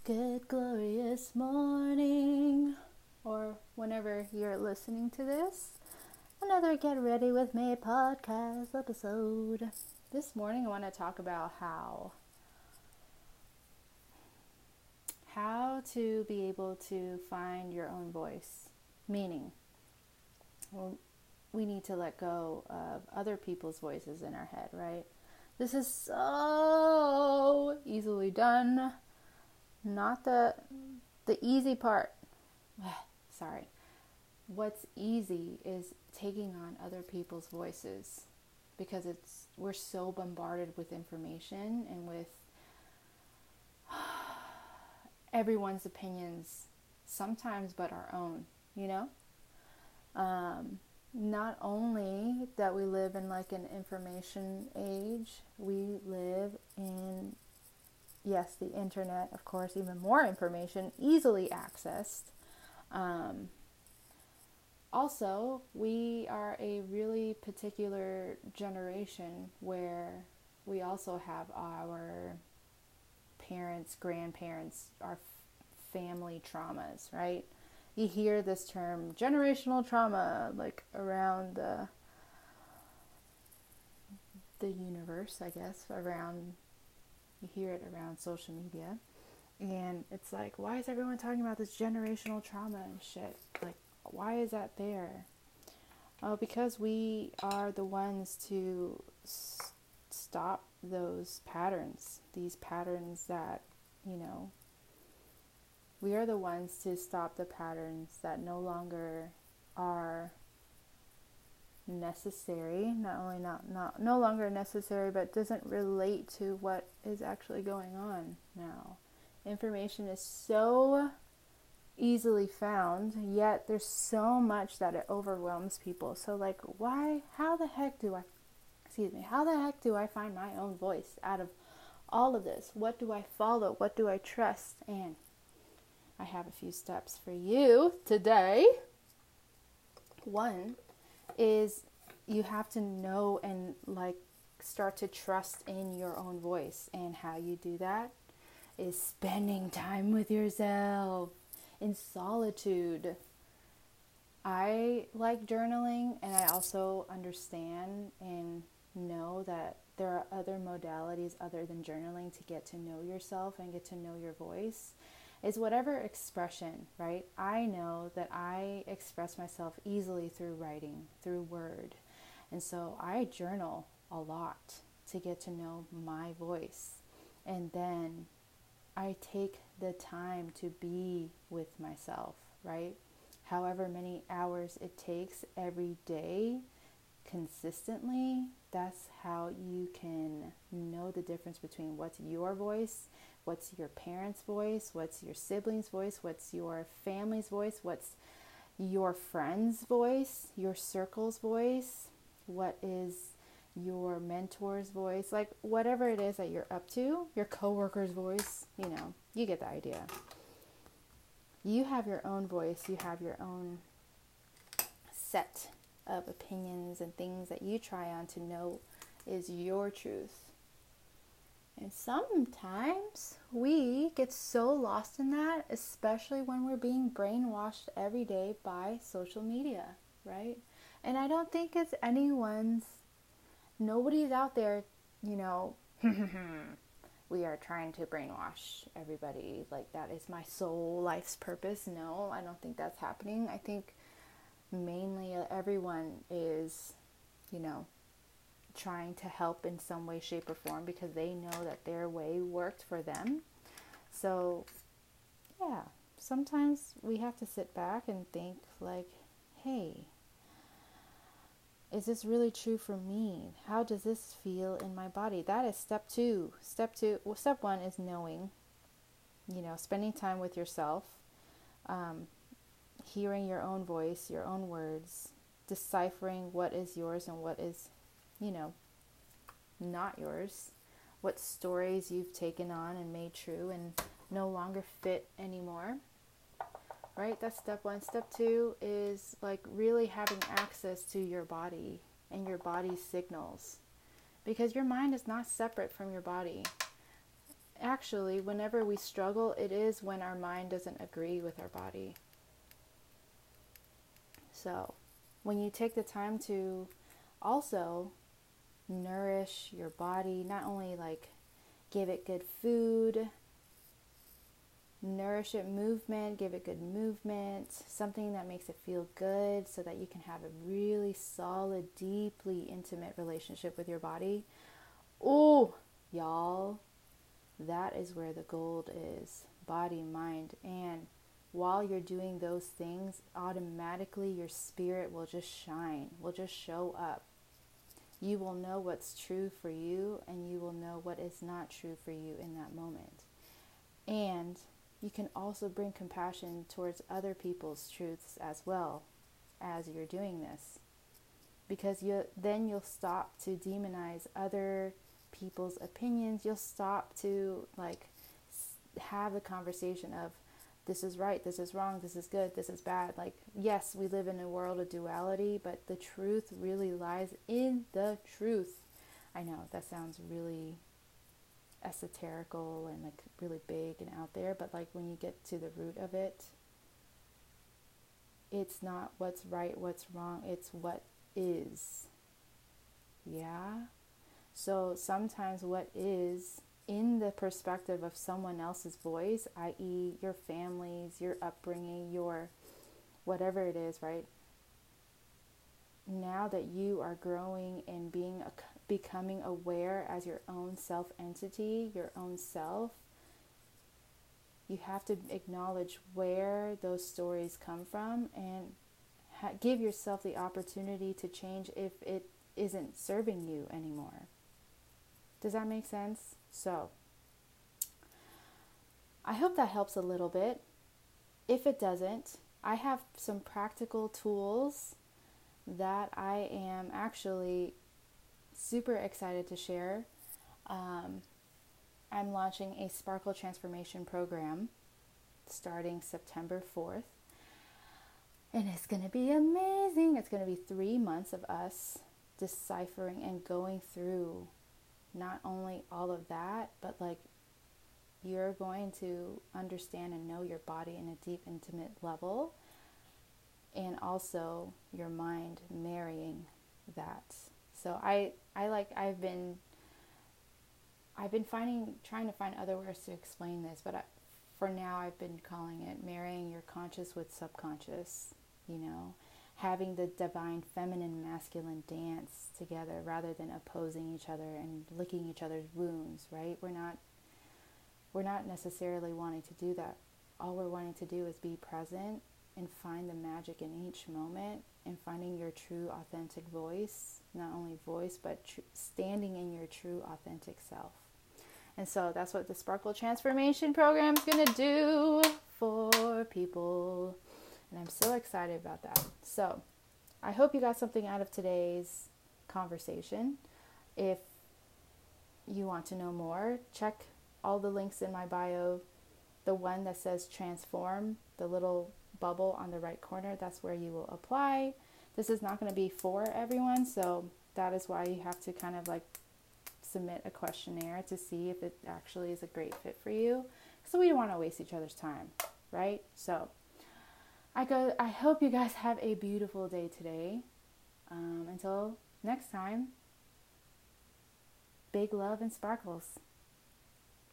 Good, glorious morning, or whenever you're listening to this, another Get Ready With Me podcast episode. This morning I want to talk about how to be able to find your own voice, meaning we need to let go of other people's voices in our head, right? This is so easily done. Not the easy part. Sorry. What's easy is taking on other people's voices, because we're so bombarded with information and with everyone's opinions, sometimes but our own, Not only that we live in like an information age, we live in, yes, the internet, of course, even more information, easily accessed. Also, we are a really particular generation where we also have our parents, grandparents, our family traumas, right? You hear this term, generational trauma, like around the universe, I guess, you hear it around social media. And it's like, why is everyone talking about this generational trauma and shit? Like, why is that there? Oh, because we are the ones to stop those patterns. These patterns that, we are the ones to stop the patterns that no longer are necessary. Not only no longer necessary, but doesn't relate to what is actually going on now. Information is so easily found, yet there's so much that it overwhelms people. So like, how the heck do I find my own voice out of all of this? What do I follow? What do I trust? And I have a few steps for you today. One is you have to know and start to trust in your own voice. And how you do that is spending time with yourself in solitude. I like journaling, and I also understand and know that there are other modalities other than journaling to get to know yourself and get to know your voice. It's whatever expression, right? I know that I express myself easily through writing, through word. And so I journal a lot to get to know my voice. And then I take the time to be with myself, right? However many hours it takes every day consistently, that's how you can know the difference between what's your voice, what's your parents' voice, what's your siblings' voice, what's your family's voice, what's your friend's voice, your circle's voice, what is your mentor's voice, like whatever it is that you're up to, your coworker's voice, you get the idea. You have your own voice, you have your own set of opinions and things that you try on to know is your truth. And sometimes we get so lost in that, especially when we're being brainwashed every day by social media, right? And I don't think it's nobody's out there, we are trying to brainwash everybody. Like, that is my sole life's purpose. No, I don't think that's happening. I think mainly everyone is, trying to help in some way, shape, or form because they know that their way worked for them. So, yeah, sometimes we have to sit back and think like, hey, is this really true for me? How does this feel in my body? That is step two. Step one is knowing, spending time with yourself, hearing your own voice, your own words, deciphering what is yours and what is, not yours, what stories you've taken on and made true and no longer fit anymore. Right? That's step one. Step two is really having access to your body and your body's signals, because your mind is not separate from your body. actually, whenever we struggle, it is when our mind doesn't agree with our body. So, when you take the time to also nourish your body, not only like give it good food, nourish it movement, give it good movement, something that makes it feel good so that you can have a really solid, deeply intimate relationship with your body. Oh, y'all, that is where the gold is. Body, mind, and while you're doing those things, automatically your spirit will just shine, will just show up. You will know what's true for you, and you will know what is not true for you in that moment. And you can also bring compassion towards other people's truths as well as you're doing this. Because then you'll stop to demonize other people's opinions. You'll stop to have the conversation of this is right, this is wrong, this is good, this is bad. Like, yes, we live in a world of duality, but the truth really lies in the truth. I know that sounds really esoterical and like really big and out there, but like when you get to the root of it, it's not what's right, what's wrong, it's what is. Yeah. So sometimes what is in the perspective of someone else's voice, i.e. your family's, your upbringing, your whatever it is, right? Now that you are growing and becoming aware as your own self entity, your own self, you have to acknowledge where those stories come from and give yourself the opportunity to change if it isn't serving you anymore. Does that make sense? So, I hope that helps a little bit. If it doesn't, I have some practical tools that I am actually super excited to share. I'm launching a Sparkle Transformation program starting September 4th. And it's going to be amazing. It's going to be 3 months of us deciphering and going through not only all of that, but like you're going to understand and know your body in a deep, intimate level, and also your mind marrying that. So I've been trying to find other words to explain this, but for now I've been calling it marrying your conscious with subconscious, having the divine feminine masculine dance together rather than opposing each other and licking each other's wounds, right? We're not necessarily wanting to do that. All we're wanting to do is be present and find the magic in each moment and finding your true authentic voice, not only voice, but standing in your true authentic self. And so that's what the Sparkle Transformation program is going to do for people. And I'm so excited about that. So I hope you got something out of today's conversation. If you want to know more, check all the links in my bio. The one that says transform, the little bubble on the right corner, that's where you will apply. This is not going to be for everyone, so that is why you have to kind of like submit a questionnaire to see if it actually is a great fit for you. So we don't want to waste each other's time, right? So I hope you guys have a beautiful day today. Until next time, big love and sparkles.